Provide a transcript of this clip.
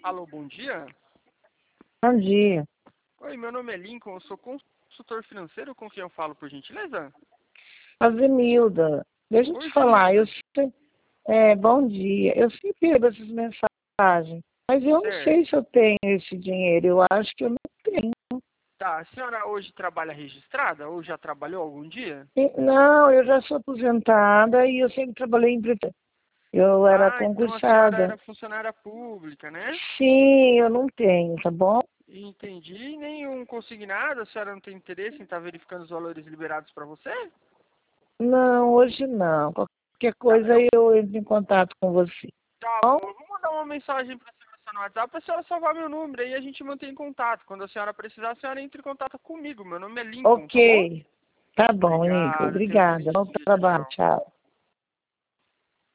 Alô, bom dia. Bom dia. Oi, meu nome é Lincoln, eu sou consultor financeiro, com quem eu falo, por gentileza? A Zenilda, deixa eu Oi, te falar, Zenilda. bom dia. Eu sempre recebo essas mensagens, mas eu não Certo. sei se eu tenho esse dinheiro. Eu acho que eu não tenho. Tá, a senhora hoje trabalha registrada ou já trabalhou algum dia? Não, eu já sou aposentada e eu sempre trabalhei em prefeitura. Eu era Ah, então a senhora concursada. era funcionária pública, né? Sim, eu não tenho, tá bom? Entendi. Nenhum consignado, a senhora não tem interesse em estar verificando os valores liberados para você? Não, hoje não. Qualquer Tá, coisa eu entro em contato com você. tá Tá bom, bom? eu vou mandar uma mensagem para a senhora no WhatsApp, a senhora salvar meu número aí a gente mantém contato. Quando a senhora precisar, a senhora entra em contato comigo. Meu nome é Lincoln, tá bom? Ok. Tá bom, Nico. Obrigado, tenha um Obrigada. excelente Bom dia. Tchau, trabalho. tchau. Tchau.